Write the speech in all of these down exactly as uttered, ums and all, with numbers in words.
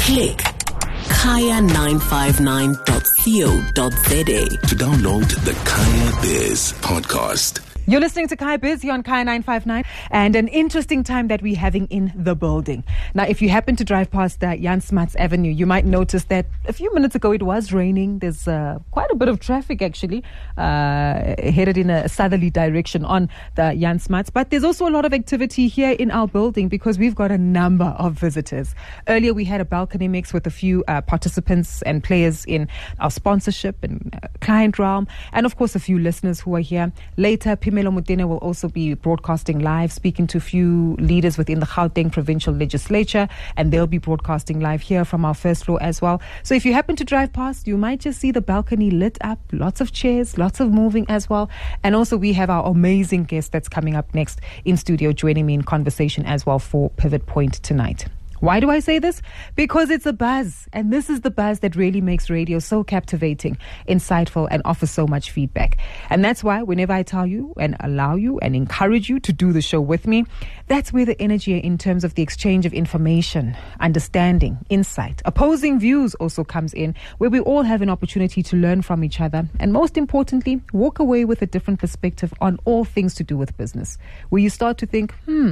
Click kaya nine five nine dot co dot za to download the Kaya Biz podcast. You're listening to Kaya Biz here on Kaya nine five nine, and an interesting time that we're having in the building. Now, if you happen to drive past uh, Jan Smuts Avenue, you might notice that a few minutes ago it was raining. There's uh, quite a bit of traffic actually uh, headed in a southerly direction on the Jan Smuts. But there's also a lot of activity here in our building because we've got a number of visitors. Earlier we had a balcony mix with a few uh, participants and players in our sponsorship and uh, client realm, and of course a few listeners who are here. Later, Pimelo Mutene will also be broadcasting live, speaking to a few leaders within the Gauteng Provincial Legislature, and they'll be broadcasting live here from our first floor as well. So if you happen to drive past, you might just see the balcony lit up, lots of chairs, lots of moving as well. And also we have our amazing guest that's coming up next in studio, joining me in conversation as well for Pivot Point tonight. Why do I say this? Because it's a buzz, and this is the buzz that really makes radio so captivating, insightful, and offers so much feedback. And that's why whenever I tell you and allow you and encourage you to do the show with me, that's where the energy in terms of the exchange of information, understanding, insight, opposing views also comes in, where we all have an opportunity to learn from each other, and most importantly, walk away with a different perspective on all things to do with business, where you start to think, hmm,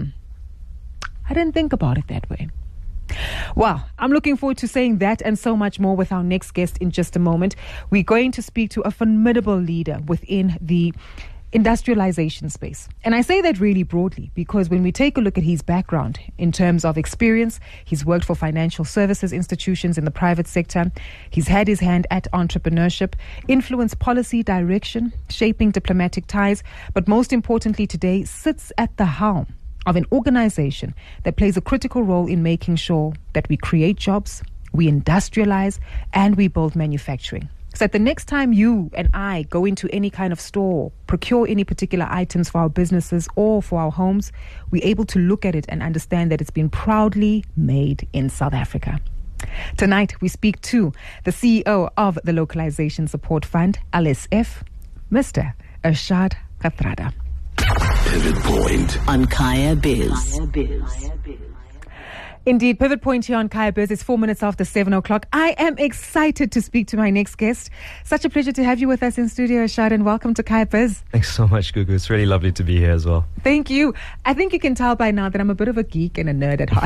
I didn't think about it that way. Well, I'm looking forward to saying that and so much more with our next guest in just a moment. We're going to speak to a formidable leader within the industrialization space. And I say that really broadly because when we take a look at his background in terms of experience, he's worked for financial services institutions in the private sector. He's had his hand at entrepreneurship, influenced policy direction, shaping diplomatic ties, but most importantly today sits at the helm of an organization that plays a critical role in making sure that we create jobs, we industrialize, and we build manufacturing. So that the next time you and I go into any kind of store, procure any particular items for our businesses or for our homes, we're able to look at it and understand that it's been proudly made in South Africa. Tonight, we speak to the C E O of the Localization Support Fund, L S F, Mister Irshad Kathrada. Pivot Point on Kaya Biz. Kaya Biz. Indeed, Pivot Point here on Kaya Biz. It's four minutes after seven o'clock. I am excited to speak to my next guest. Such a pleasure to have you with us in studio, Irshad, and welcome to Kaya Biz. Thanks so much, Gugu. It's really lovely to be here as well. Thank you. I think you can tell by now that I'm a bit of a geek and a nerd at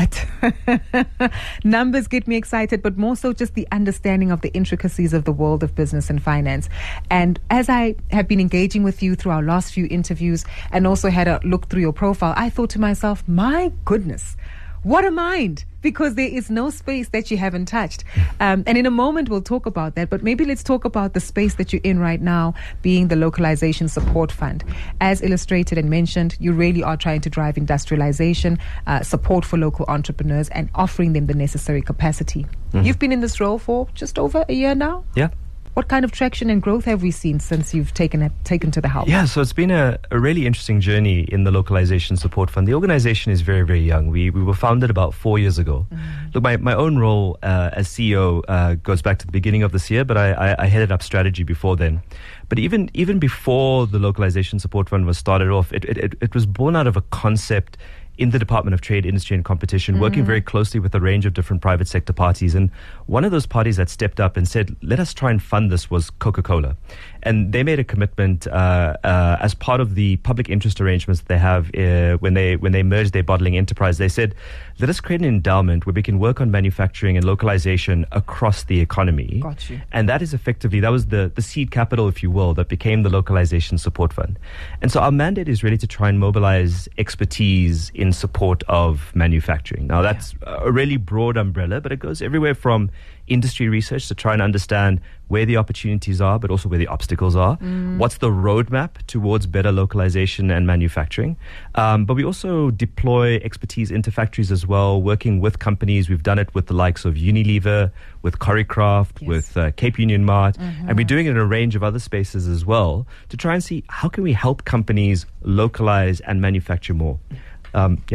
heart. Numbers get me excited, but more so just the understanding of the intricacies of the world of business and finance. And as I have been engaging with you through our last few interviews and also had a look through your profile, I thought to myself, my goodness, what a mind, because there is no space that you haven't touched. Um, and in a moment, we'll talk about that. But maybe let's talk about the space that you're in right now, being the Localization Support Fund. As illustrated and mentioned, you really are trying to drive industrialization, uh, support for local entrepreneurs, and offering them the necessary capacity. Mm-hmm. You've been in this role for just over a year now? Yeah. What kind of traction and growth have we seen since you've taken it, taken to the helm? Yeah, so it's been a, a really interesting journey in the Localization Support Fund. The organization is very, very young. We we were founded about four years ago. Mm. Look, my, my own role uh, as C E O uh, goes back to the beginning of this year, but I, I, I headed up strategy before then. But even even before the Localization Support Fund was started off, it it, it was born out of a concept in the Department of Trade, Industry and Competition, mm. working very closely with a range of different private sector parties. And one of those parties that stepped up and said, let us try and fund this was Coca-Cola. And they made a commitment uh, uh, as part of the public interest arrangements that they have uh, when they when they merged their bottling enterprise. They said, let us create an endowment where we can work on manufacturing and localization across the economy. Got you. And that is effectively, that was the, the seed capital, if you will, that became the Localization Support Fund. And so our mandate is really to try and mobilize expertise in support of manufacturing. Now, that's yeah. a really broad umbrella, but it goes everywhere from industry research to try and understand where the opportunities are, but also where the obstacles are. Mm. What's the roadmap towards better localization and manufacturing? Um, but we also deploy expertise into factories as well, working with companies. We've done it with the likes of Unilever, with Choreograph, yes. with uh, Cape Union Mart, mm-hmm. and we're doing it in a range of other spaces as well to try and see how can we help companies localize and manufacture more. Um, yeah.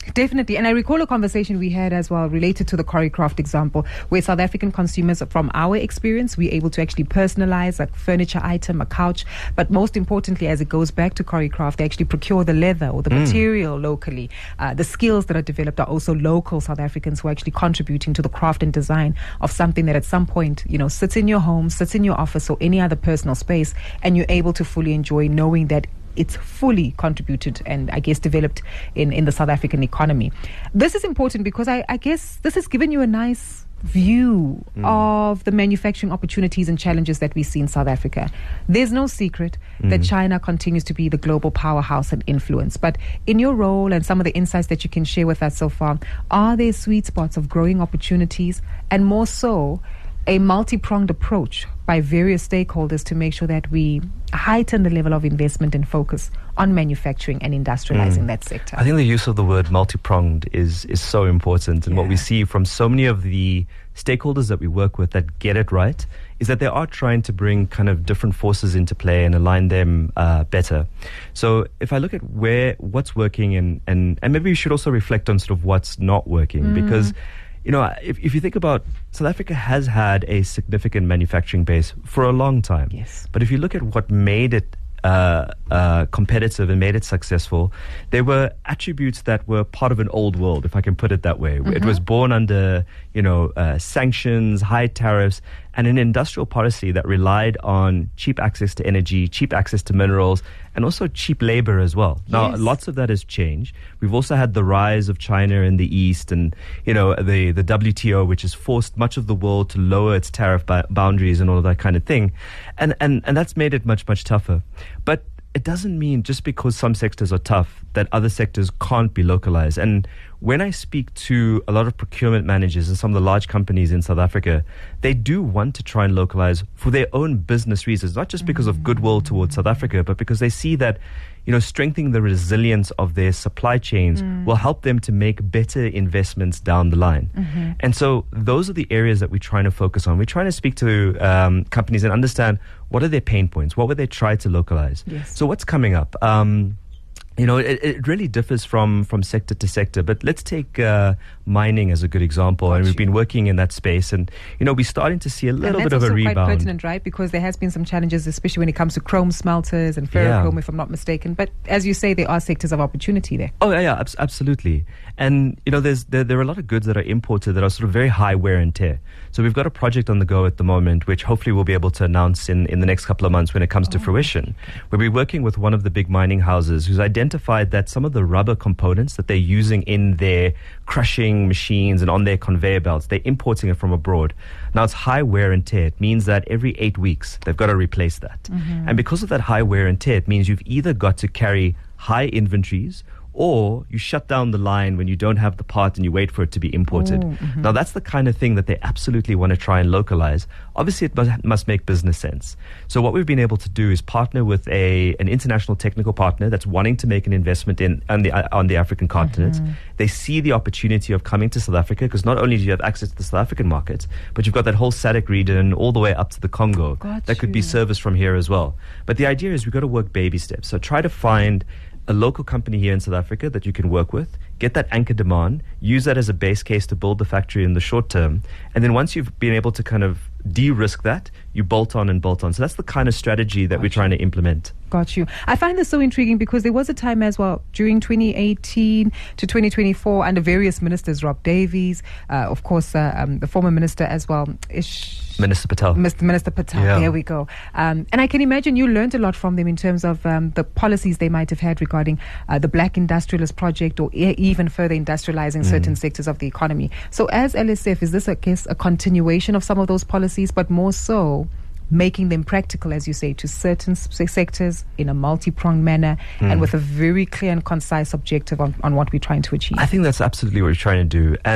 definitely. And I recall a conversation we had as well related to the Choreographed example, where South African consumers, from our experience, we're able to actually personalize a furniture item, a couch, but most importantly, as it goes back to Choreographed, they actually procure the leather or the mm. material locally. Uh, the skills that are developed are also local South Africans who are actually contributing to the craft and design of something that at some point, you know, sits in your home, sits in your office or any other personal space, and you're able to fully enjoy knowing that it's fully contributed and I guess developed in, in the South African economy. This is important because I, I guess this has given you a nice view mm. of the manufacturing opportunities and challenges that we see in South Africa. There's no secret mm. that China continues to be the global powerhouse and influence. But in your role and some of the insights that you can share with us so far, are there sweet spots of growing opportunities and more so a multi-pronged approach by various stakeholders to make sure that we heighten the level of investment and focus on manufacturing and industrializing mm. that sector? I think the use of the word multi-pronged is is so important. And yeah. what we see from so many of the stakeholders that we work with that get it right is that they are trying to bring kind of different forces into play and align them uh, better. So if I look at where what's working and, and, and maybe we should also reflect on sort of what's not working mm. because you know, if, if you think about South Africa has had a significant manufacturing base for a long time. Yes. But if you look at what made it uh, uh, competitive and made it successful, there were attributes that were part of an old world, if I can put it that way. Mm-hmm. It was born under, you know, uh, sanctions, high tariffs, and an industrial policy that relied on cheap access to energy, cheap access to minerals, and also cheap labor as well. Now, yes. lots of that has changed. We've also had the rise of China in the East and, you know, the, the W T O, which has forced much of the world to lower its tariff ba- boundaries and all of that kind of thing. And, and, and that's made it much, much tougher. But it doesn't mean just because some sectors are tough that other sectors can't be localized. And when I speak to a lot of procurement managers and some of the large companies in South Africa, they do want to try and localize for their own business reasons, not just because of goodwill towards South Africa, but because they see that, you know, strengthening the resilience of their supply chains mm. will help them to make better investments down the line. Mm-hmm. And so those are the areas that we're trying to focus on. We're trying to speak to um, companies and understand what are their pain points, what would they try to localize. Yes. So what's coming up? Um, You know, it, it really differs from, from sector to sector. But let's take uh, mining as a good example. Got and we've you. been working in that space. And, you know, we're starting to see a little bit of a rebound. That's also quite pertinent, right? Because there has been some challenges, especially when it comes to chrome smelters and ferrochrome, yeah. if I'm not mistaken. But as you say, there are sectors of opportunity there. Oh, yeah, yeah, ab- absolutely. And, you know, there's there, there are a lot of goods that are imported that are sort of very high wear and tear. So we've got a project on the go at the moment, which hopefully we'll be able to announce in, in the next couple of months when it comes oh. to fruition. We'll be working with one of the big mining houses who's identified that some of the rubber components that they're using in their crushing machines and on their conveyor belts, they're importing it from abroad. Now, it's high wear and tear. It means that every eight weeks, they've got to replace that. Mm-hmm. And because of that high wear and tear, it means you've either got to carry high inventories or you shut down the line when you don't have the part and you wait for it to be imported. Oh, mm-hmm. Now, that's the kind of thing that they absolutely want to try and localize. Obviously, it must, must make business sense. So what we've been able to do is partner with a an international technical partner that's wanting to make an investment in on the, uh, on the African continent. Mm-hmm. They see the opportunity of coming to South Africa because not only do you have access to the South African market, but you've got that whole S A D C region all the way up to the Congo got that you. could be serviced from here as well. But the idea is we've got to work baby steps. So try to find a local company here in South Africa that you can work with, get that anchor demand, use that as a base case to build the factory in the short term. And then once you've been able to kind of de-risk that, you bolt on and bolt on. So that's the kind of strategy that Got we're you. trying to implement. Got you. I find this so intriguing because there was a time as well during twenty eighteen to twenty twenty-four under various ministers, Rob Davies, uh, of course, uh, um, the former minister as well, Ish, Minister Patel. Mister Minister Patel, Yeah. there we go. Um, and I can imagine you learned a lot from them in terms of um, the policies they might have had regarding uh, the Black Industrialist Project or e- even further industrializing Mm. certain sectors of the economy. So as L S F, is this, I guess, a continuation of some of those policies, but more so making them practical, as you say, to certain s- sectors in a multi-pronged manner Mm. and with a very clear and concise objective on, on what we're trying to achieve? I think that's absolutely what we're trying to do. And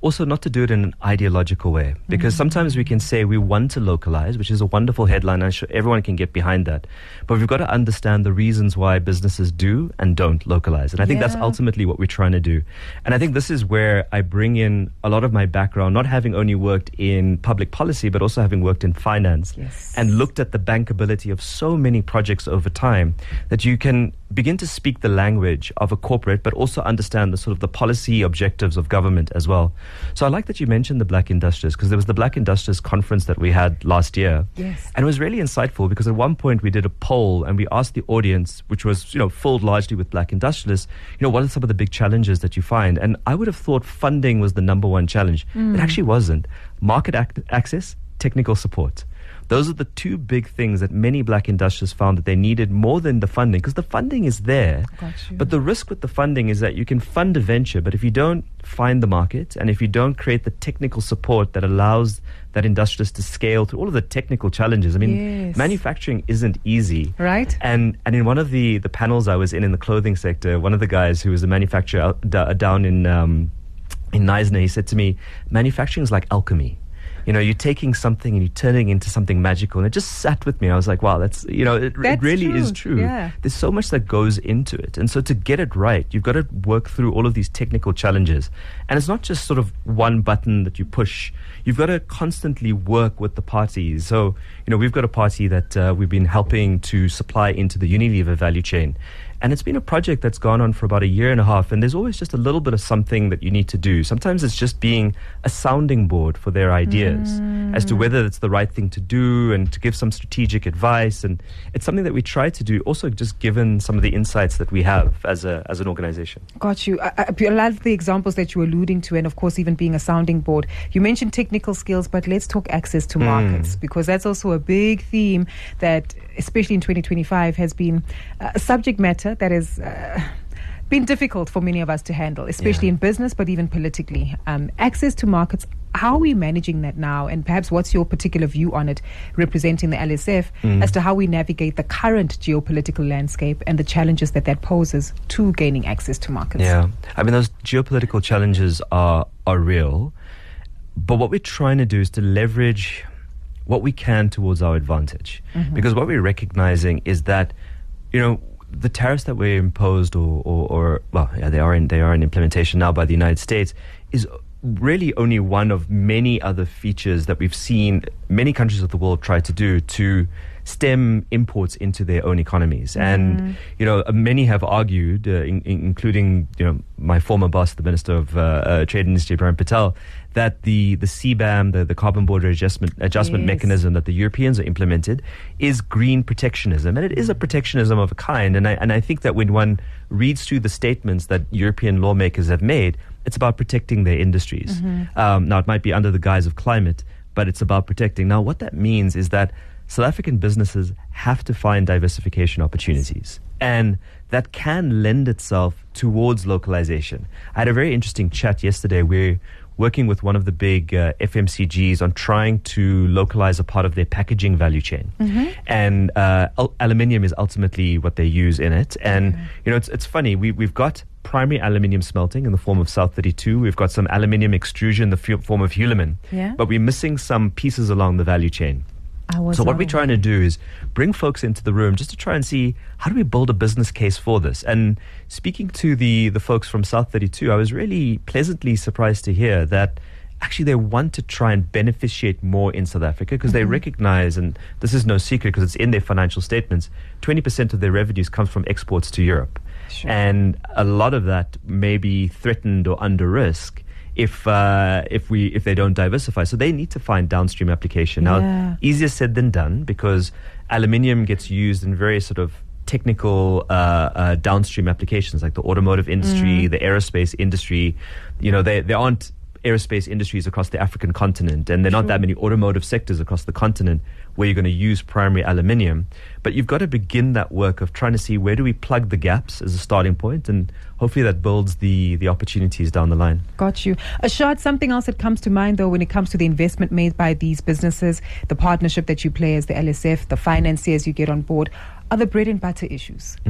also not to do it in an ideological way. Because mm-hmm. sometimes we can say we want to localize, which is a wonderful headline. I'm sure everyone can get behind that. But we've got to understand the reasons why businesses do and don't localize. And I think yeah. that's ultimately what we're trying to do. And I think this is where I bring in a lot of my background, not having only worked in public policy, but also having worked in finance yes. and looked at the bankability of so many projects over time that you can begin to speak the language of a corporate, but also understand the sort of the policy objectives of government as well. So I like that you mentioned the Black Industrialists, because there was the Black Industrialists conference that we had last year. Yes. And it was really insightful because at one point we did a poll and we asked the audience, which was, you know, filled largely with Black industrialists, you know, what are some of the big challenges that you find? And I would have thought funding was the number one challenge. Mm. It actually wasn't. Market ac- access, technical support. Those are the two big things that many Black industrialists found that they needed more than the funding, because the funding is there. But the risk with the funding is that you can fund a venture, but if you don't find the market and if you don't create the technical support that allows that industrialist to scale through all of the technical challenges. I mean, yes. manufacturing isn't easy. Right. And and in one of the, the panels I was in in the clothing sector, one of the guys who was a manufacturer out, d- down in, um, in Neisner, he said to me, manufacturing is like alchemy. You know, you're taking something and you're turning into something magical. And it just sat with me. I was like, wow, that's, you know, it, it really true. is true. Yeah. There's so much that goes into it. And so to get it right, you've got to work through all of these technical challenges. And it's not just sort of one button that you push. You've got to constantly work with the parties. So, you know, we've got a party that uh, we've been helping to supply into the Unilever value chain. And it's been a project that's gone on for about a year and a half. And there's always just a little bit of something that you need to do. Sometimes it's just being a sounding board for their ideas mm. as to whether it's the right thing to do and to give some strategic advice. And it's something that we try to do, also just given some of the insights that we have as a as an organization. Got you. I, I love the examples that you were alluding to, and of course, even being a sounding board. You mentioned technical skills, but let's talk access to markets, mm. because that's also a big theme that, especially in twenty twenty-five, has been a subject matter that has uh, been difficult for many of us to handle, especially yeah. in business, but even politically. Um, access to markets, how are we managing that now? And perhaps what's your particular view on it, representing the L S F, mm. as to how we navigate the current geopolitical landscape and the challenges that that poses to gaining access to markets? Yeah, I mean, those geopolitical challenges are are real, but what we're trying to do is to leverage what we can towards our advantage. Mm-hmm. Because what we're recognizing is that, you know, the tariffs that were imposed or, or, or well, yeah, they are in, they are in implementation now by the United States is really only one of many other features that we've seen many countries of the world try to do to stem imports into their own economies. Mm. And, you know, many have argued, uh, in, in, including, you know, my former boss, the Minister of uh, uh, Trade and Industry, Prem Patel, that the, the C B A M, the, the Carbon Border Adjustment, adjustment yes. mechanism that the Europeans are implemented is green protectionism. And it is a protectionism of a kind. And I, and I think that when one reads through the statements that European lawmakers have made, it's about protecting their industries. Mm-hmm. Um, now, it might be under the guise of climate, but it's about protecting. Now, what that means is that South African businesses have to find diversification opportunities. And that can lend itself towards localization. I had a very interesting chat yesterday. We're working with one of the big uh, F M C Gs on trying to localize a part of their packaging value chain. Mm-hmm. And uh, al- aluminium is ultimately what they use in it. And, mm-hmm. you know, it's it's funny. We, we've got primary aluminium smelting in the form of South thirty-two. We've got some aluminium extrusion in the f- form of Hulamin. Yeah. But we're missing some pieces along the value chain. So what we're trying to do is bring folks into the room just to try and see how do we build a business case for this. And speaking to the, the folks from South thirty-two, I was really pleasantly surprised to hear that actually they want to try and beneficiate more in South Africa because mm-hmm. they recognize, and this is no secret because it's in their financial statements, twenty percent of their revenues comes from exports to Europe. Sure. And a lot of that may be threatened or under risk if uh, if we if they don't diversify. So they need to find downstream application. Now, yeah. easier said than done because aluminium gets used in very sort of technical uh, uh, downstream applications like the automotive industry, mm. the aerospace industry. You know, they, there aren't aerospace industries across the African continent, and there are not that many automotive sectors across the continent where you're going to use primary aluminium. But you've got to begin that work of trying to see where do we plug the gaps as a starting point, and hopefully that builds the, the opportunities down the line. Got you. Ashad, something else that comes to mind, though, when it comes to the investment made by these businesses, the partnership that you play as the L S F, the financiers you get on board, are the bread and butter issues. Mm.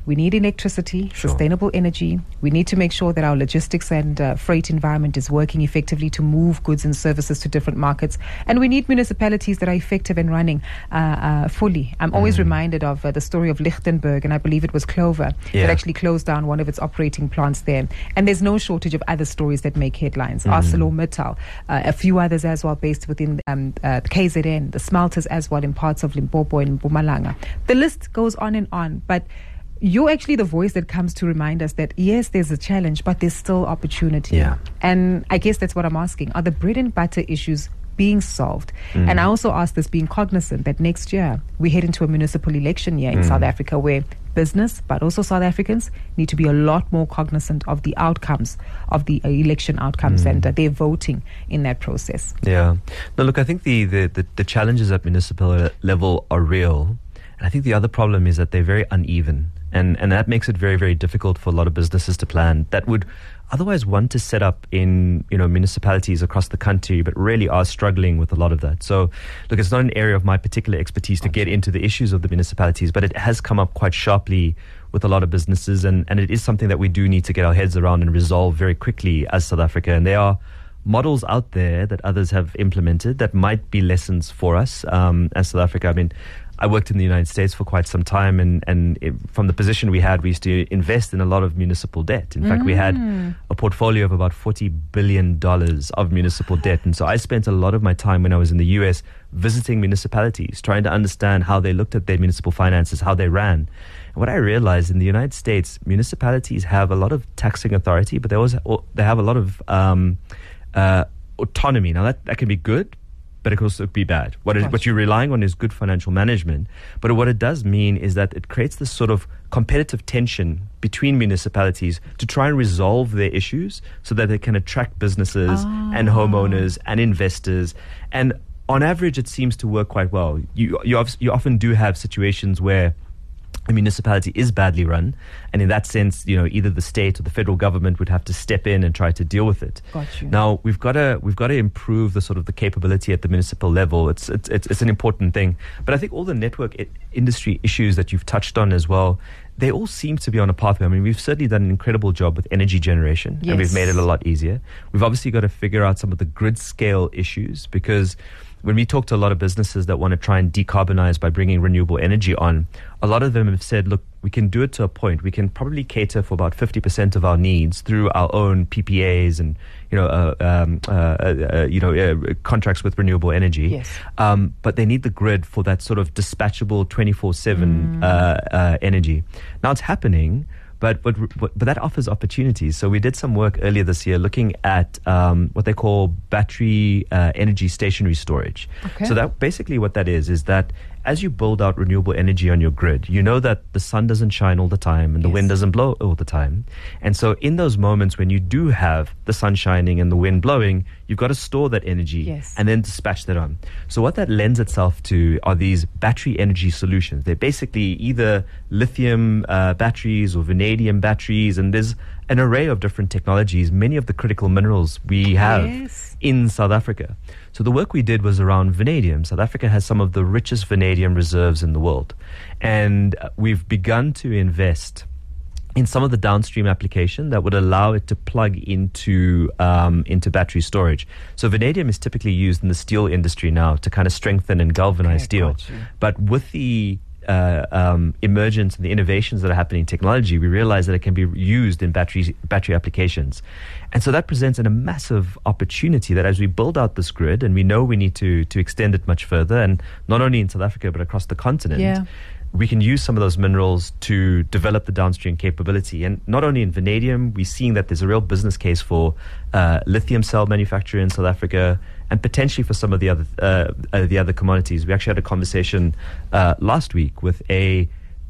We need electricity, Sure. sustainable energy. We need to make sure that our logistics and uh, freight environment is working effectively to move goods and services to different markets. And we need municipalities that are effective and running uh, uh, fully. I'm always Mm. reminded of uh, the story of Lichtenberg, and I believe it was Clover, Yeah. that actually closed down one of its operating plants there. And there's no shortage of other stories that make headlines. Mm. ArcelorMittal, uh, a few others as well based within um, uh, K Z N, the smelters as well in parts of Limpopo and Mpumalanga. The list goes on and on, but you're actually the voice that comes to remind us that yes, there's a challenge, but there's still opportunity. Yeah. And I guess that's what I'm asking. Are the bread and butter issues being solved? Mm. And I also ask this being cognizant that next year we head into a municipal election year in Mm. South Africa where business, but also South Africans, need to be a lot more cognizant of the outcomes, of the uh, election outcomes, Mm. and uh, their voting in that process. Yeah. No, look, I think the, the, the, the challenges at municipal level are real. And I think the other problem is that they're very uneven. And, and that makes it very, very difficult for a lot of businesses to plan that would otherwise want to set up in, you know, municipalities across the country, but really are struggling with a lot of that. So, look, it's not an area of my particular expertise to get into the issues of the municipalities, but it has come up quite sharply with a lot of businesses. And, and it is something that we do need to get our heads around and resolve very quickly as South Africa. And there are models out there that others have implemented that might be lessons for us um, as South Africa. I mean, I worked in the United States for quite some time, and, and it, from the position we had, we used to invest in a lot of municipal debt. In fact, we had a portfolio of about forty billion dollars of municipal debt. And so I spent a lot of my time when I was in the U S visiting municipalities, trying to understand how they looked at their municipal finances, how they ran. And what I realized in the United States, municipalities have a lot of taxing authority, but they also they have a lot of um, uh, autonomy. Now, that, that can be good, but it can also be bad. What, is, what you're relying on is good financial management. But what it does mean is that it creates this sort of competitive tension between municipalities to try and resolve their issues so that they can attract businesses Ah. and homeowners and investors. And on average, it seems to work quite well. You, you, of- you often do have situations where a municipality is badly run, and in that sense, you know, either the state or the federal government would have to step in and try to deal with it. Got you. Now we've got to we've got to improve the sort of the capability at the municipal level. It's it's it's, it's an important thing, but I think all the network I- industry issues that you've touched on as well, they all seem to be on a pathway. I mean, we've certainly done an incredible job with energy generation, and we've Yes. made it a lot easier. We've obviously got to figure out some of the grid scale issues, because when we talk to a lot of businesses that want to try and decarbonize by bringing renewable energy on, a lot of them have said, look, we can do it to a point. We can probably cater for about fifty percent of our needs through our own P P As and, you know, uh, um, uh, uh, you know, uh, contracts with renewable energy. Yes. Um, but they need the grid for that sort of dispatchable twenty-four seven uh, uh, energy. Now it's happening. But, but but but that offers opportunities. So we did some work earlier this year looking at um, what they call battery uh, energy stationary storage. Okay. So that basically what that is is that as you build out renewable energy on your grid, you know that the sun doesn't shine all the time and the Yes. wind doesn't blow all the time. And so in those moments when you do have the sun shining and the wind blowing, you've got to store that energy Yes. and then dispatch that on. So what that lends itself to are these battery energy solutions. They're basically either lithium uh, batteries or vanadium batteries, and there's an array of different technologies, many of the critical minerals we have Yes. in South Africa. So the work we did was around vanadium. South Africa has some of the richest vanadium reserves in the world. And uh, we've begun to invest in some of the downstream application that would allow it to plug into um, into battery storage. So vanadium is typically used in the steel industry now to kind of strengthen and galvanize Okay, steel. got you. But with the uh, um, emergence and the innovations that are happening in technology, we realize that it can be used in battery battery applications. And so that presents a massive opportunity that as we build out this grid, and we know we need to to extend it much further, and not only in South Africa, but across the continent, Yeah. we can use some of those minerals to develop the downstream capability. And not only in vanadium, we're seeing that there's a real business case for uh, lithium cell manufacture in South Africa, and potentially for some of the other uh, uh, the other commodities. We actually had a conversation uh, last week with a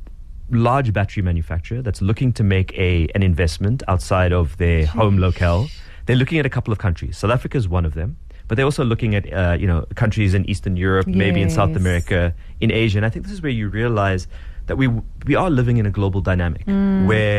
large battery manufacturer that's looking to make a an investment outside of their home locale. They're looking at a couple of countries. South Africa is one of them. But they're also looking at, uh, you know, countries in Eastern Europe, maybe in South Yes. America, in Asia. And I think this is where you realize that we we are living in a global dynamic where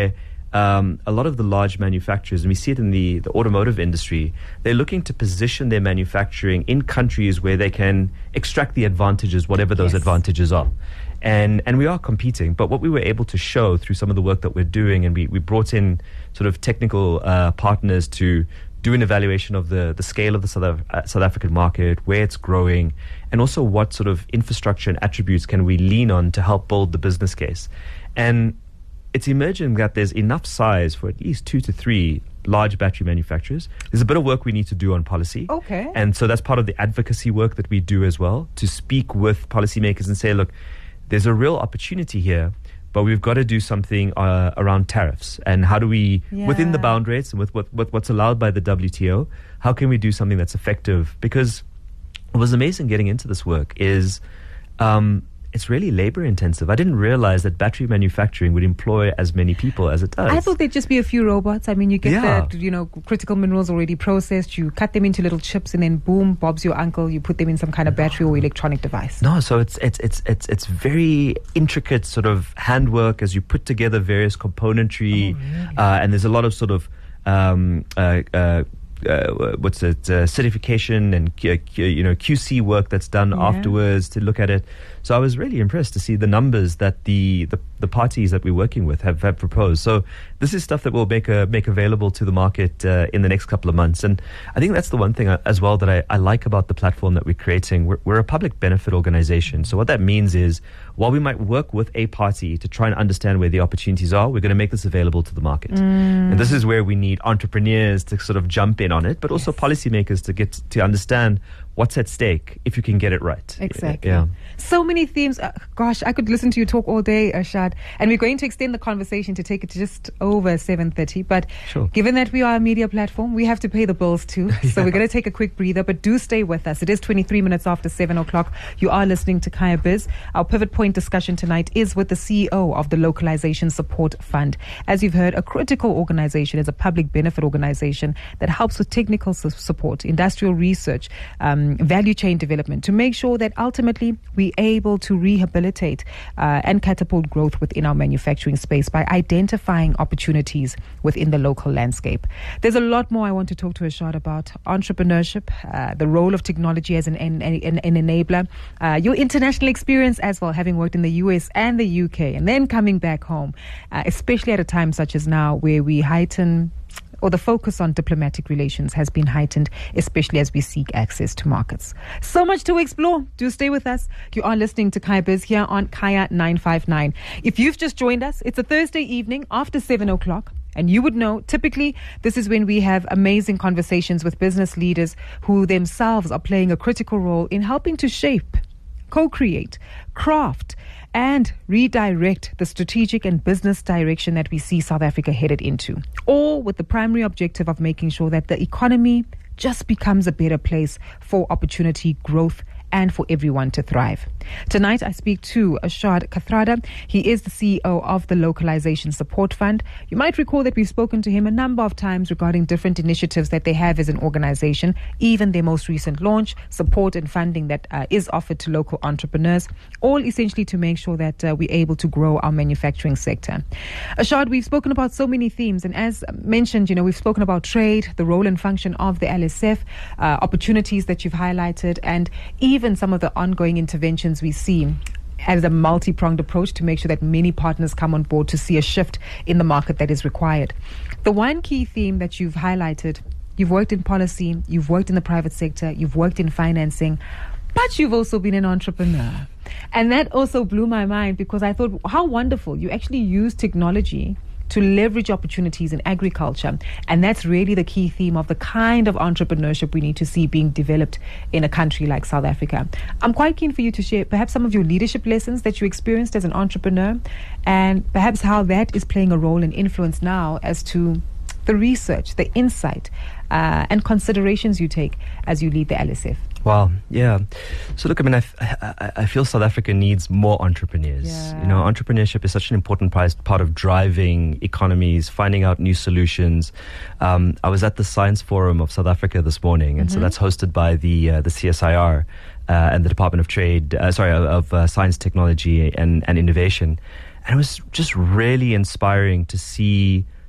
um, a lot of the large manufacturers, and we see it in the, the automotive industry, they're looking to position their manufacturing in countries where they can extract the advantages, whatever those Yes. advantages are. And and we are competing, but what we were able to show through some of the work that we're doing, and we, we brought in sort of technical uh, partners to do an evaluation of the, the scale of the South, Af- uh, South African market, where it's growing, and also what sort of infrastructure and attributes can we lean on to help build the business case. And it's emerging that there's enough size for at least two to three large battery manufacturers. There's a bit of work we need to do on policy. Okay. And so that's part of the advocacy work that we do as well, to speak with policymakers and say, look, there's a real opportunity here, but we've got to do something uh, around tariffs. And how do we, Yeah. within the bound rates and with what, what, what's allowed by the W T O, how can we do something that's effective? Because what was amazing getting into this work is um, it's really labor intensive. I didn't realize that battery manufacturing would employ as many people as it does. I thought there'd just be a few robots. I mean, you get Yeah. the, you know, critical minerals already processed, you cut them into little chips, and then boom, Bob's your uncle, you put them in some kind of battery or electronic device. No, so it's it's it's it's it's very intricate sort of handwork as you put together various componentry, Oh, really? uh, and there's a lot of sort of um, uh, uh, uh, what's it uh, certification and Q, Q, you know Q C work that's done Yeah. afterwards to look at it. So I was really impressed to see the numbers that the, the, the parties that we're working with have, have proposed. So this is stuff that we'll make a, make available to the market uh, in the next couple of months. And I think that's the one thing uh, as well that I, I like about the platform that we're creating. We're, we're a public benefit organization. So what that means is, while we might work with a party to try and understand where the opportunities are, we're going to make this available to the market. Mm. And this is where we need entrepreneurs to sort of jump in on it, but also Yes. policymakers to get to understand what's at stake if you can get it right. Exactly. Yeah. So many themes. Uh, gosh, I could listen to you talk all day, Ashad. And we're going to extend the conversation to take it to just over seven thirty. But Sure. given that we are a media platform, we have to pay the bills too. So we're going to take a quick breather, but do stay with us. It is twenty-three minutes after seven o'clock. You are listening to Kaya Biz. Our pivot point discussion tonight is with the C E O of the Localization Support Fund. As you've heard, a critical organization is a public benefit organization that helps with technical su- support, industrial research, um, value chain development to make sure that ultimately we're able to rehabilitate uh, and catapult growth within our manufacturing space by identifying opportunities within the local landscape. There's a lot more I want to talk to Ashad about: entrepreneurship, uh, the role of technology as an, an, an, an enabler, uh, your international experience as well, having worked in the U S and the U K, and then coming back home, uh, especially at a time such as now where we heighten or the focus on diplomatic relations has been heightened, especially as we seek access to markets. So much to explore. Do stay with us. You are listening to Kaya Biz here on Kaya nine five nine. If you've just joined us, it's a Thursday evening after seven o'clock. And you would know, typically, this is when we have amazing conversations with business leaders who themselves are playing a critical role in helping to shape, co-create, craft, and redirect the strategic and business direction that we see South Africa headed into, all with the primary objective of making sure that the economy just becomes a better place for opportunity, growth, and for everyone to thrive. Tonight, I speak to Ashad Kathrada. He is the C E O of the Localization Support Fund. You might recall that we've spoken to him a number of times regarding different initiatives that they have as an organization, even their most recent launch, support and funding that uh, is offered to local entrepreneurs, all essentially to make sure that uh, we're able to grow our manufacturing sector. Ashad, we've spoken about so many themes, and as mentioned, you know, we've spoken about trade, the role and function of the L S F, uh, opportunities that you've highlighted, and even Even some of the ongoing interventions we see as a multi-pronged approach to make sure that many partners come on board to see a shift in the market that is required. The one key theme that you've highlighted, you've worked in policy, you've worked in the private sector, you've worked in financing, but you've also been an entrepreneur. And that also blew my mind, because I thought, how wonderful. You actually use technology to leverage opportunities in agriculture. And that's really the key theme of the kind of entrepreneurship we need to see being developed in a country like South Africa. I'm quite keen for you to share perhaps some of your leadership lessons that you experienced as an entrepreneur, and perhaps how that is playing a role and influence now as to the research, the insight, uh, and considerations you take as you lead the L S F. Wow, yeah. So look, I mean, I, I, I feel South Africa needs more entrepreneurs. Yeah. You know, entrepreneurship is such an important part of driving economies, finding out new solutions. Um, I was at the Science Forum of South Africa this morning, and mm-hmm. so that's hosted by the uh, the C S I R uh, and the Department of Trade, uh, sorry, of uh, Science, Technology and, and Innovation. And it was just really inspiring to see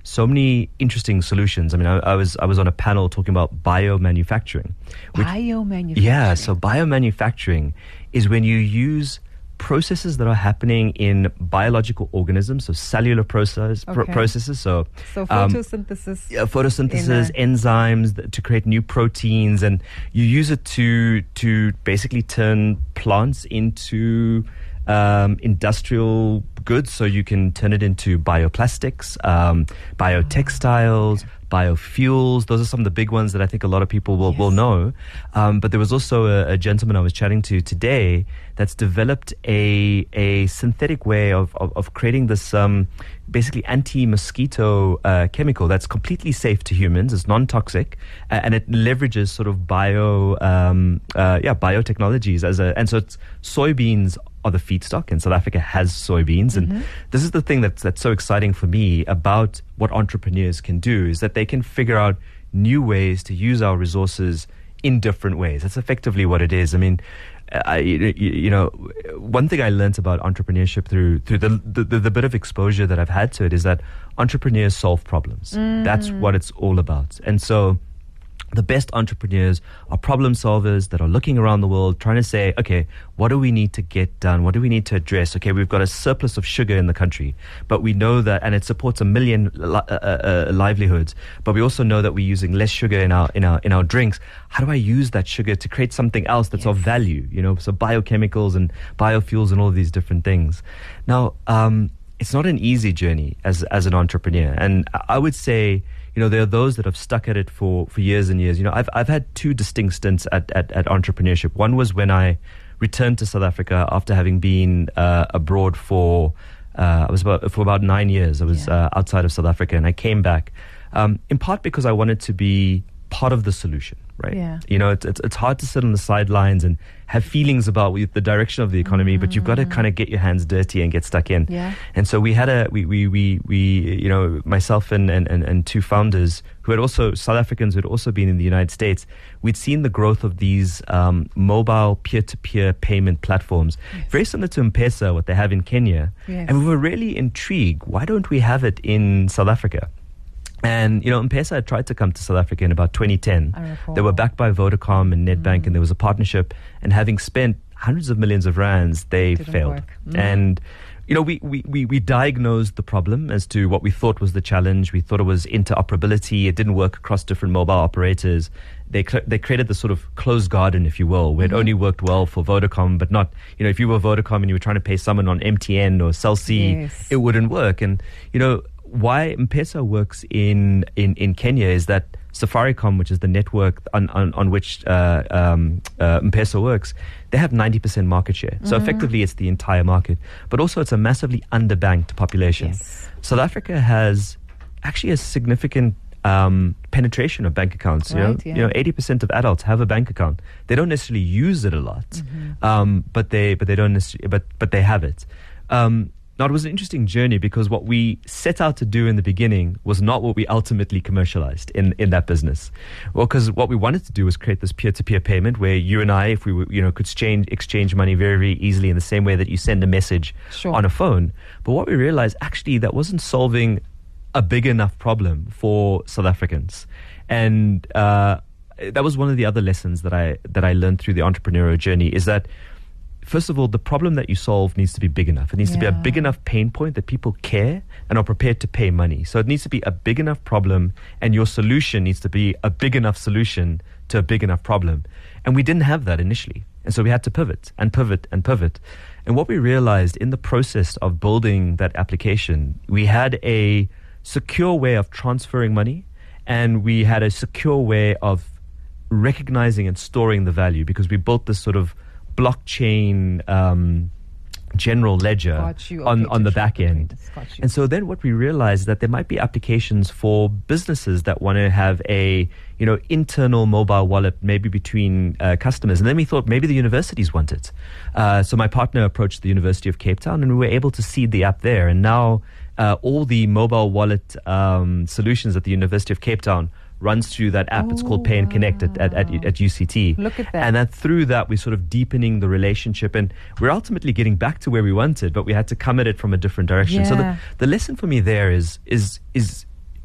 so many interesting solutions. I mean, I, I was I was on a panel talking about biomanufacturing. Biomanufacturing. Yeah, so biomanufacturing is when you use processes that are happening in biological organisms, so cellular process, Okay. pro- processes. So, So um, photosynthesis. yeah, photosynthesis, in enzymes th- to create new proteins, and you use it to to basically turn plants into um, industrial goods. So you can turn it into bioplastics, um, biotextiles, biofuels. Those are some of the big ones that I think a lot of people will, Yes. will know. Um, but there was also a, a gentleman I was chatting to today that's developed a a synthetic way of, of, of creating this um, basically anti-mosquito uh, chemical that's completely safe to humans. It's non-toxic, uh, and it leverages sort of bio um, uh, yeah biotechnologies as a and so it's soybeans are the feedstock, and South Africa has soybeans. Mm-hmm. And this is the thing that's that's so exciting for me about what entrepreneurs can do, is that they can figure out new ways to use our resources in different ways. That's effectively what it is. I mean, I, you, you know, one thing I learned about entrepreneurship through through the, the the bit of exposure that I've had to it is that entrepreneurs solve problems. Mm. That's what it's all about. And so the best entrepreneurs are problem solvers that are looking around the world trying to say, okay, what do we need to get done? What do we need to address? Okay, we've got a surplus of sugar in the country, but we know that, and it supports a million li- uh, uh, livelihoods, but we also know that we're using less sugar in our, in our, in our drinks. How do I use that sugar to create something else that's Yes. of value? You know, so biochemicals and biofuels and all these different things. Now, um, it's not an easy journey as, as an entrepreneur. And I would say, you know, there are those that have stuck at it for, for years and years. You know, I've I've had two distinct stints at, at, at entrepreneurship. One was when I returned to South Africa after having been uh, abroad for uh, I was about for about nine years. I was Yeah. uh, outside of South Africa, and I came back um, in part because I wanted to be part of the solution. Right? Yeah. You know, it's, it's it's hard to sit on the sidelines and have feelings about the direction of the economy, but you've got to kind of get your hands dirty and get stuck in. Yeah. And so we had a we we we, we you know, myself and, and, and, and two founders who had also South Africans who had also been in the United States. We'd seen the growth of these um, mobile peer-to-peer payment platforms, Yes. very similar to M-Pesa, what they have in Kenya. Yes. And we were really intrigued. Why don't we have it in South Africa? And, you know, M-Pesa had tried to come to South Africa in about twenty ten. I recall. They were backed by Vodacom and Nedbank, and there was a partnership. And having spent hundreds of millions of rands, they Didn't failed. work. Mm. And, you know, we, we, we, we diagnosed the problem as to what we thought was the challenge. We thought it was interoperability. It didn't work across different mobile operators. They cl- they created the sort of closed garden, if you will, where it only worked well for Vodacom, but not, you know, if you were Vodacom and you were trying to pay someone on M T N or Cell C, Yes. it wouldn't work. And, you know, why M-Pesa works in, in, in Kenya is that Safaricom, which is the network on, on, on which uh, um, uh, M-Pesa works, they have ninety percent market share. So effectively, it's the entire market. But also, it's a massively underbanked population. Yes. South Africa has actually a significant um, penetration of bank accounts. You know, Right, yeah. you know, eighty percent of adults have a bank account. They don't necessarily use it a lot, um, but they but they don't necessarily, but but they have it. Um, Now, it was an interesting journey because what we set out to do in the beginning was not what we ultimately commercialized in, in that business. Well, because what we wanted to do was create this peer-to-peer payment where you and I, if we were, you know, could exchange, exchange money very, very easily in the same way that you send a message Sure. on a phone. But what we realized, actually, that wasn't solving a big enough problem for South Africans. And uh, that was one of the other lessons that I that I learned through the entrepreneurial journey, is that first of all, the problem that you solve needs to be big enough. It needs to be a Yeah. big enough pain point that people care and are prepared to pay money. So it needs to be a big enough problem, and your solution needs to be a big enough solution to a big enough problem. And we didn't have that initially. And so we had to pivot and pivot and pivot. And what we realized in the process of building that application, we had a secure way of transferring money, and we had a secure way of recognizing and storing the value, because we built this sort of blockchain um, general ledger Got you. on, Okay, on to the track back the end. traders. Got you. And so then what we realized is that there might be applications for businesses that want to have a, you know, internal mobile wallet, maybe between uh, customers. And then we thought maybe the universities want it. Uh, so my partner approached the University of Cape Town, and we were able to seed the app there. And now uh, all the mobile wallet um, solutions at the University of Cape Town runs through that app. It's called Pay and Connect at, at, at, at U C T. Look at that. And that through that, we're sort of deepening the relationship, and we're ultimately getting back to where we wanted, but we had to come at it from a different direction. So the, Yeah. the lesson for me there is, is, is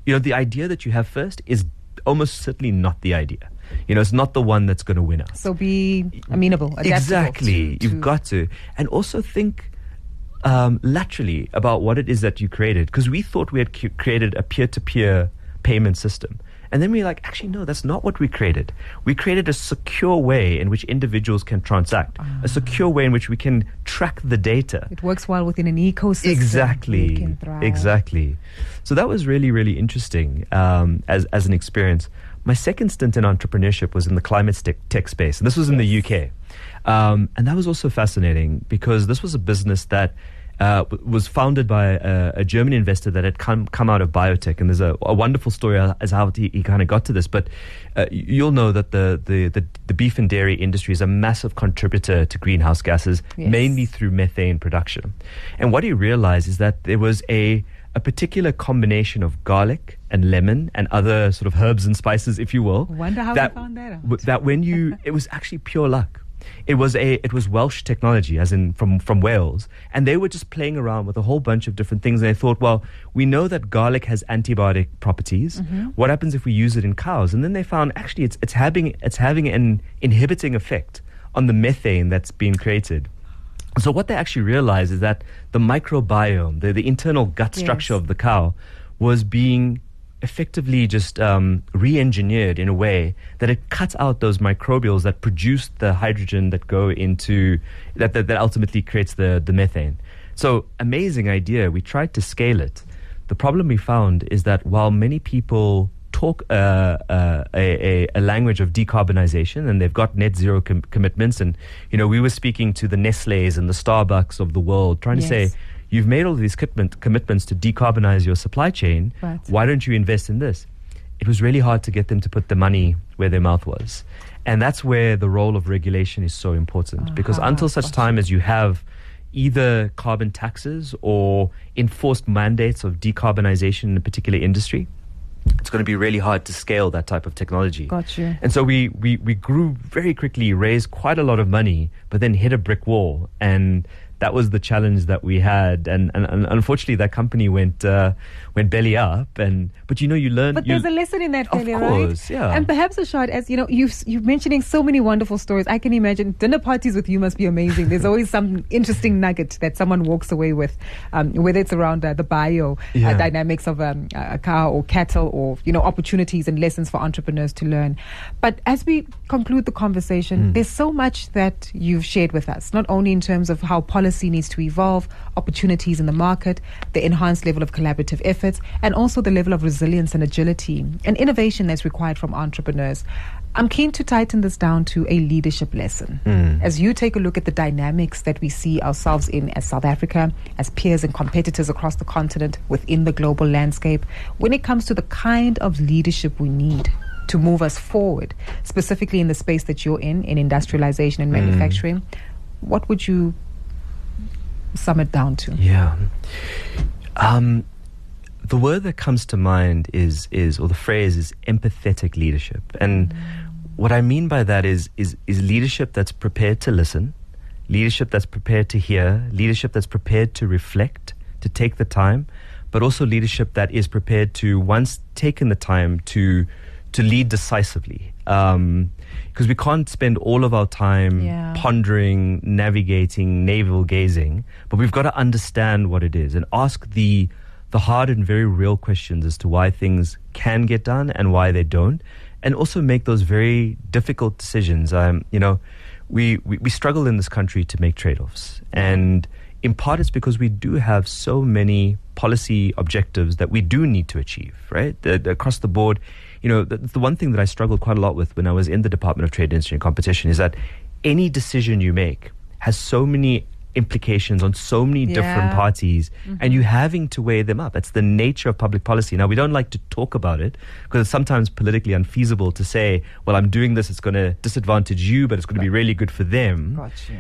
you know, the idea that you have first is almost certainly not the idea. You know, it's not the one that's going to win us. So be amenable, adaptable. Exactly. To, You've to got to. And also think um, laterally about what it is that you created. Because we thought we had cu- created a peer-to-peer payment system. And then we're like, actually, no, that's not what we created. We created a secure way in which individuals can transact, uh, a secure way in which we can track the data. It works well within an ecosystem. Exactly. Exactly. So that was really, really interesting um, as, as an experience. My second stint in entrepreneurship was in the climate tech, tech space. And this was in yes. the U K. Um, and that was also fascinating because this was a business that Uh, w- was founded by a, a German investor that had come come out of biotech, and there's a, a wonderful story as how he, he kind of got to this. But uh, you'll know that the, the, the, the beef and dairy industry is a massive contributor to greenhouse gases, yes. mainly through methane production. And what he realized is that there was a a particular combination of garlic and lemon and other sort of herbs and spices, if you will. Wonder how that, we found that out. W- that when you, it was actually pure luck. It was a it was Welsh technology, as in from, from Wales, and they were just playing around with a whole bunch of different things. And they thought, well, we know that garlic has antibiotic properties. Mm-hmm. What happens if we use it in cows? And then they found actually it's it's having it's having an inhibiting effect on the methane that's being created. So what they actually realized is that the microbiome, the, the internal gut structure yes. of the cow, was being effectively just um, re-engineered in a way that it cuts out those microbials that produce the hydrogen that go into that that, that ultimately creates the, the methane. So amazing idea. We tried to scale it. The problem we found is that while many people talk uh, uh, a, a, a language of decarbonization and they've got net zero com- commitments, and you know we were speaking to the Nestle's and the Starbucks of the world, trying yes. to say, you've made all these commitment, commitments to decarbonize your supply chain. Right. Why don't you invest in this? It was really hard to get them to put the money where their mouth was. And that's where the role of regulation is so important. Uh-huh. Because until such time as you have either carbon taxes or enforced mandates of decarbonization in a particular industry, it's going to be really hard to scale that type of technology. Got you. And so we, we, we grew very quickly, raised quite a lot of money, but then hit a brick wall. And that was the challenge that we had, and, and, and unfortunately, that company went uh, went belly up. And but you know, you learn. But you, there's a lesson in that failure, of course, right? Yeah. And perhaps, Ashad, as you know, you've you're mentioning so many wonderful stories. I can imagine dinner parties with you must be amazing. There's always some interesting nugget that someone walks away with, um, whether it's around uh, the bio yeah. uh, dynamics of um, a cow or cattle, or you know, opportunities and lessons for entrepreneurs to learn. But as we conclude the conversation, mm. there's so much that you've shared with us, not only in terms of how policy needs to evolve, opportunities in the market, the enhanced level of collaborative efforts, and also the level of resilience and agility and innovation that's required from entrepreneurs. I'm keen to tighten this down to a leadership lesson. Mm. As you take a look at the dynamics that we see ourselves in as South Africa, as peers and competitors across the continent, within the global landscape, when it comes to the kind of leadership we need to move us forward, specifically in the space that you're in, in industrialization and manufacturing, mm. what would you sum it down to? Yeah. Um, the word that comes to mind is, is or the phrase is empathetic leadership. And mm. what I mean by that is, is, is leadership that's prepared to listen, leadership that's prepared to hear, leadership that's prepared to reflect, to take the time, but also leadership that is prepared to, once taken the time, to to lead decisively. Um, because we can't spend all of our time yeah. pondering, navigating, navel gazing, but we've got to understand what it is and ask the the hard and very real questions as to why things can get done and why they don't, and also make those very difficult decisions. Um, you know, we, we, we struggle in this country to make trade-offs, and in part it's because we do have so many policy objectives that we do need to achieve, right? The, the, across the board. You know, the, the one thing that I struggled quite a lot with when I was in the Department of Trade, Industry and Competition is that any decision you make has so many implications on so many yeah. different parties, mm-hmm. and you having to weigh them up. That's the nature of public policy. Now, we don't like to talk about it because it's sometimes politically unfeasible to say, well, I'm doing this, it's going to disadvantage you, but it's going to be really good for them. Gotcha.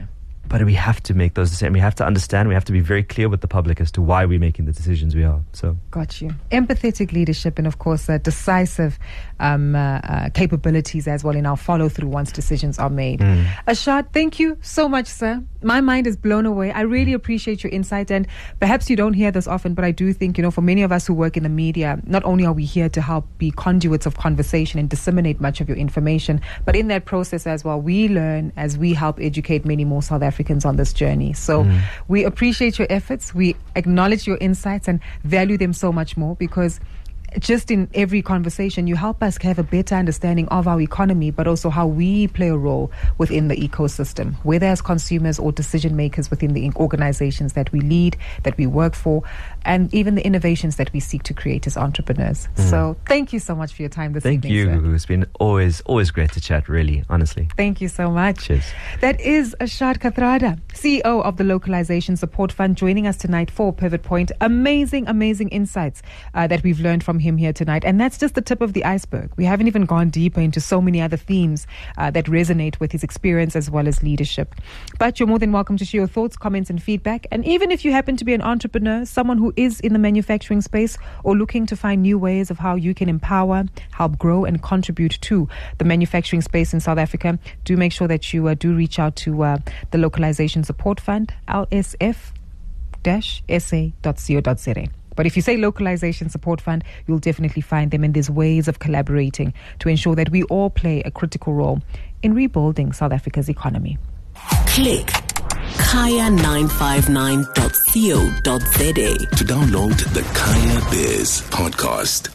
But we have to make those decisions. We have to understand. We have to be very clear with the public as to why we're making the decisions we are. So, got you. Empathetic leadership and, of course, uh, decisive um, uh, uh, capabilities as well in our follow through once decisions are made. Mm. Ashad, thank you so much, sir. My mind is blown away. I really appreciate your insight, and perhaps you don't hear this often, but I do think, you know, for many of us who work in the media, not only are we here to help be conduits of conversation and disseminate much of your information, but in that process as well, we learn as we help educate many more South Africans on this journey. So mm. we appreciate your efforts. We acknowledge your insights and value them so much more, because just in every conversation, you help us have a better understanding of our economy, but also how we play a role within the ecosystem, whether as consumers or decision makers within the organizations that we lead, that we work for, and even the innovations that we seek to create as entrepreneurs. Mm. So thank you so much for your time this thank evening. Thank you. Sir. It's been always, always great to chat, really, honestly. Thank you so much. Cheers. That is Ashad Kathrada, C E O of the Localization Support Fund, joining us tonight for Pivot Point. Amazing, amazing insights uh, that we've learned from him here tonight. And that's just the tip of the iceberg. We haven't even gone deeper into so many other themes uh, that resonate with his experience as well as leadership. But you're more than welcome to share your thoughts, comments, and feedback. And even if you happen to be an entrepreneur, someone who is in the manufacturing space, or looking to find new ways of how you can empower, help grow, and contribute to the manufacturing space in South Africa, do make sure that you uh, do reach out to uh, the Localization Support Fund, L S F S A dot co dot za. But if you say Localization Support Fund, you'll definitely find them, and there's ways of collaborating to ensure that we all play a critical role in rebuilding South Africa's economy. Click kaya nine five nine dot co dot za to download the Kaya Biz podcast.